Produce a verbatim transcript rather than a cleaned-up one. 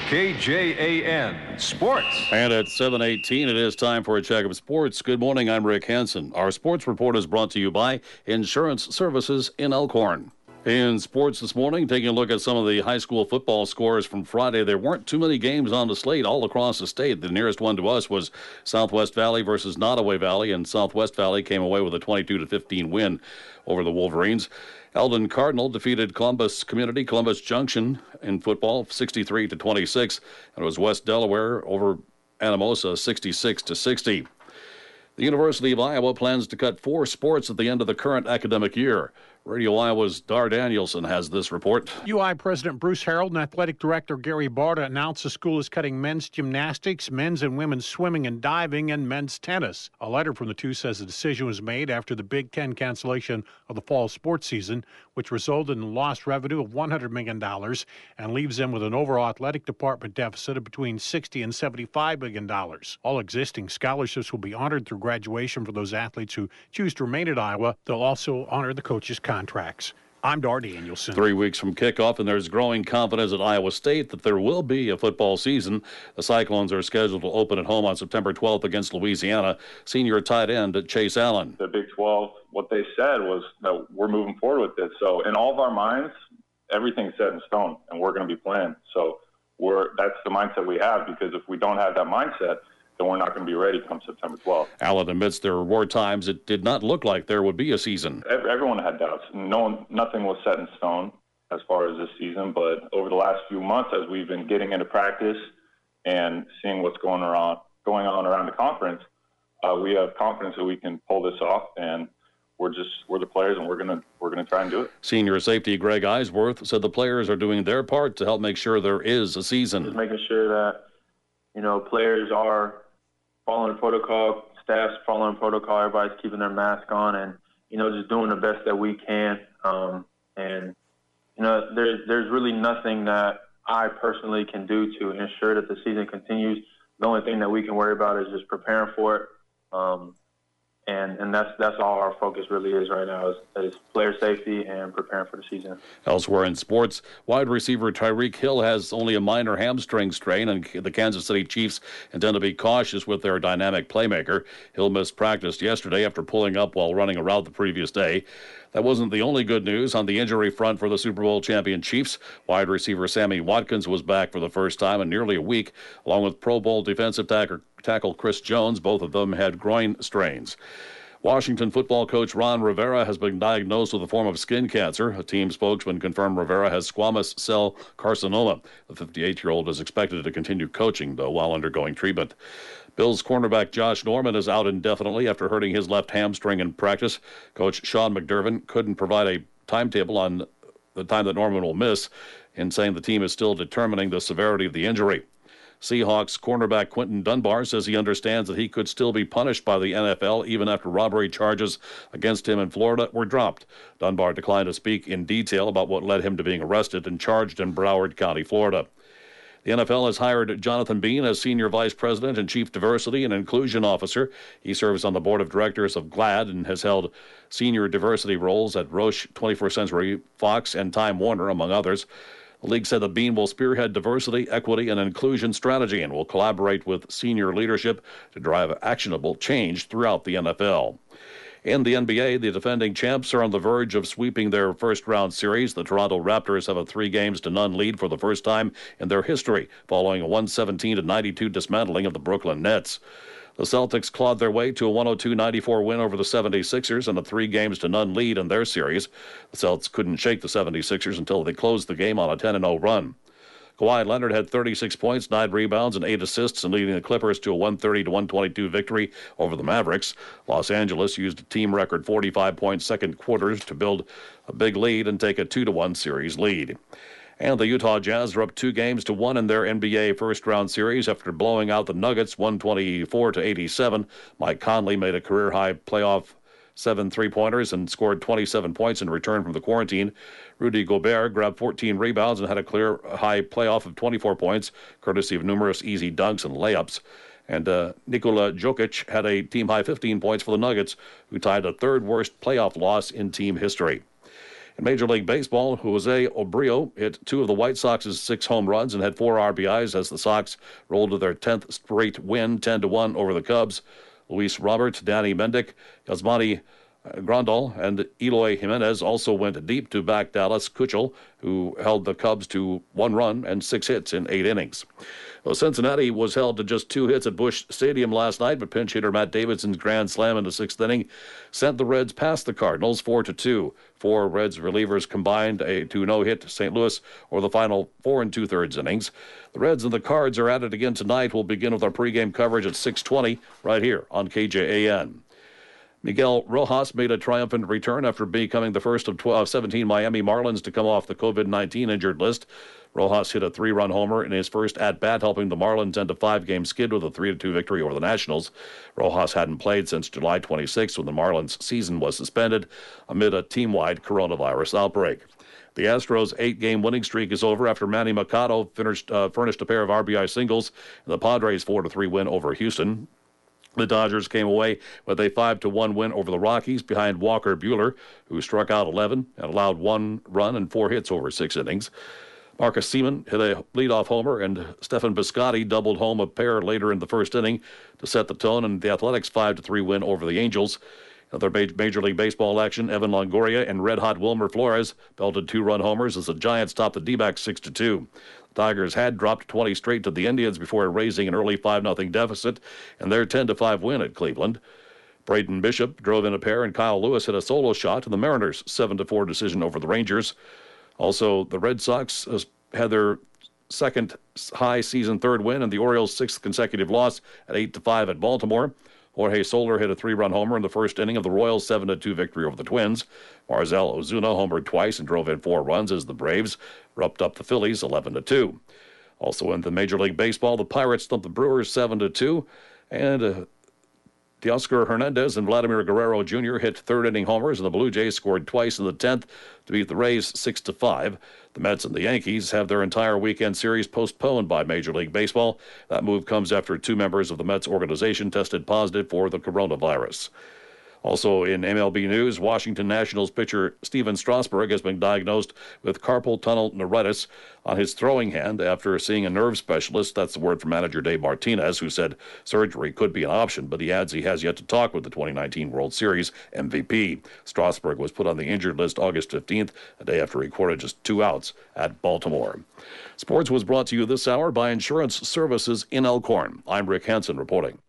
K J A N Sports. And at seven eighteen, it is time for a check of sports. Good morning, I'm Rick Hansen. Our sports report is brought to you by Insurance Services in Elkhorn. In sports this morning, taking a look at some of the high school football scores from Friday. There weren't too many games on the slate all across the state. The nearest one to us was Southwest Valley versus Nottoway Valley, and Southwest Valley came away with a twenty-two to fifteen win over the Wolverines. Eldon Cardinal defeated Columbus Community, Columbus Junction in football, sixty-three to twenty-six, and it was West Delaware over Anamosa, sixty-six to sixty. The University of Iowa plans to cut four sports at the end of the current academic year. Radio Iowa's Dar Danielson has this report. U I President Bruce Harold and Athletic Director Gary Barta announced the school is cutting men's gymnastics, men's and women's swimming and diving, and men's tennis. A letter from the two says the decision was made after the Big Ten cancellation of the fall sports season, which resulted in lost revenue of one hundred million dollars and leaves them with an overall athletic department deficit of between sixty and seventy-five million dollars. All existing scholarships will be honored through graduation for those athletes who choose to remain at Iowa. They'll also honor the coaches' contracts. I'm Dar Danielson. Three weeks from kickoff, and there's growing confidence at Iowa State that there will be a football season. The Cyclones are scheduled to open at home on September twelfth against Louisiana. Senior tight end Chase Allen. The Big twelve, what they said was that we're moving forward with this. So in all of our minds, everything's set in stone, and we're going to be playing. So we're that's the mindset we have, because if we don't have that mindset, then we're not going to be ready come September twelfth. Allen admits there were times it did not look like there would be a season. Everyone had doubts. No one, nothing was set in stone as far as this season, but over the last few months, as we've been getting into practice and seeing what's going around, going on around the conference, uh, we have confidence that we can pull this off, and we're just we're the players, and we're gonna we're gonna try and do it. Senior safety Greg Eisworth said the players are doing their part to help make sure there is a season. Just making sure that you know players are following protocol, staff's following protocol, everybody's keeping their mask on, and, you know, just doing the best that we can. Um, and, you know, there's, there's really nothing that I personally can do to ensure that the season continues. The only thing that we can worry about is just preparing for it. Um, And and that's that's all our focus really is right now is, is player safety and preparing for the season. Elsewhere in sports, wide receiver Tyreek Hill has only a minor hamstring strain, and the Kansas City Chiefs intend to be cautious with their dynamic playmaker. Hill missed practice yesterday after pulling up while running a route the previous day. That wasn't the only good news on the injury front for the Super Bowl champion Chiefs. Wide receiver Sammy Watkins was back for the first time in nearly a week, along with Pro Bowl defensive tackle, tackle Chris Jones. Both of them had groin strains. Washington football coach Ron Rivera has been diagnosed with a form of skin cancer. A team spokesman confirmed Rivera has squamous cell carcinoma. The fifty-eight-year-old is expected to continue coaching, though, while undergoing treatment. Bills cornerback Josh Norman is out indefinitely after hurting his left hamstring in practice. Coach Sean McDermott couldn't provide a timetable on the time that Norman will miss, in saying the team is still determining the severity of the injury. Seahawks cornerback Quentin Dunbar says he understands that he could still be punished by the N F L even after robbery charges against him in Florida were dropped. Dunbar declined to speak in detail about what led him to being arrested and charged in Broward County, Florida. The N F L has hired Jonathan Bean as Senior Vice President and Chief Diversity and Inclusion Officer. He serves on the board of directors of GLAAD and has held senior diversity roles at Roche, twenty-first Century Fox, and Time Warner, among others. The league said that Bean will spearhead diversity, equity, and inclusion strategy and will collaborate with senior leadership to drive actionable change throughout the N F L. In the N B A, the defending champs are on the verge of sweeping their first-round series. The Toronto Raptors have a three games to none lead for the first time in their history, following a one seventeen to ninety-two dismantling of the Brooklyn Nets. The Celtics clawed their way to a one oh two ninety-four win over the seventy-sixers and a three games to none lead in their series. The Celtics couldn't shake the seventy-sixers until they closed the game on a ten and oh run. Kawhi Leonard had thirty-six points, nine rebounds, and eight assists in leading the Clippers to a one thirty to one twenty-two victory over the Mavericks. Los Angeles used a team record forty-five point second quarters to build a big lead and take a two to one series lead. And the Utah Jazz are up two games to one in their N B A first-round series after blowing out the Nuggets one twenty-four to eighty-seven. Mike Conley made a career-high playoff seven three-pointers and scored twenty-seven points in return from the quarantine. Rudy Gobert grabbed fourteen rebounds and had a clear-high playoff of twenty-four points, courtesy of numerous easy dunks and layups. And uh, Nikola Jokic had a team-high fifteen points for the Nuggets, who tied a third-worst playoff loss in team history. In Major League Baseball, Jose Obrio hit two of the White Sox's six home runs and had four R B Is as the Sox rolled to their tenth straight win, ten to one over the Cubs. Luis Robert, Danny Mendick, Yasmani Grandal, and Eloy Jimenez also went deep to back Dallas Keuchel, who held the Cubs to one run and six hits in eight innings. Well, Cincinnati was held to just two hits at Busch Stadium last night, but pinch hitter Matt Davidson's grand slam in the sixth inning sent the Reds past the Cardinals four to two. Four Reds relievers combined a to no-hit Saint Louis over the final four and two-thirds innings. The Reds and the Cards are at it again tonight. We'll begin with our pregame coverage at six twenty right here on K J A N. Miguel Rojas made a triumphant return after becoming the first of twelve, seventeen Miami Marlins to come off the COVID nineteen injured list. Rojas hit a three-run homer in his first at-bat, helping the Marlins end a five-game skid with a three to two victory over the Nationals. Rojas hadn't played since July twenty-sixth when the Marlins' season was suspended amid a team-wide coronavirus outbreak. The Astros' eight-game winning streak is over after Manny Machado finished, uh, furnished a pair of R B I singles in the Padres' four to three win over Houston. The Dodgers came away with a five to one win over the Rockies behind Walker Buehler, who struck out eleven and allowed one run and four hits over six innings. Marcus Semien hit a leadoff homer, and Stephen Piscotty doubled home a pair later in the first inning to set the tone in the Athletics' five to three win over the Angels. Other Major League Baseball action, Evan Longoria and red-hot Wilmer Flores belted two-run homers as the Giants topped the D-backs six to two. The Tigers had dropped twenty straight to the Indians before raising an early five nothing deficit in their ten to five win at Cleveland. Braden Bishop drove in a pair, and Kyle Lewis hit a solo shot in the Mariners' seven to four decision over the Rangers. Also, the Red Sox had their second high season third win and the Orioles' sixth consecutive loss at eight to five at Baltimore. Jorge Soler hit a three-run homer in the first inning of the Royals' seven to two victory over the Twins. Marcell Ozuna homered twice and drove in four runs as the Braves roughed up the Phillies eleven to two. Also in the Major League Baseball, the Pirates thumped the Brewers seven to two, and uh, Teoscar Hernandez and Vladimir Guerrero Junior hit third-inning homers, and the Blue Jays scored twice in the tenth to beat the Rays six to five. The Mets and the Yankees have their entire weekend series postponed by Major League Baseball. That move comes after two members of the Mets organization tested positive for the coronavirus. Also in M L B news, Washington Nationals pitcher Steven Strasburg has been diagnosed with carpal tunnel neuritis on his throwing hand after seeing a nerve specialist. That's the word from manager Dave Martinez, who said surgery could be an option, but he adds he has yet to talk with the twenty nineteen World Series M V P. Strasburg was put on the injured list August fifteenth, a day after he recorded just two outs at Baltimore. Sports was brought to you this hour by Insurance Services in Elkhorn. I'm Rick Hansen reporting.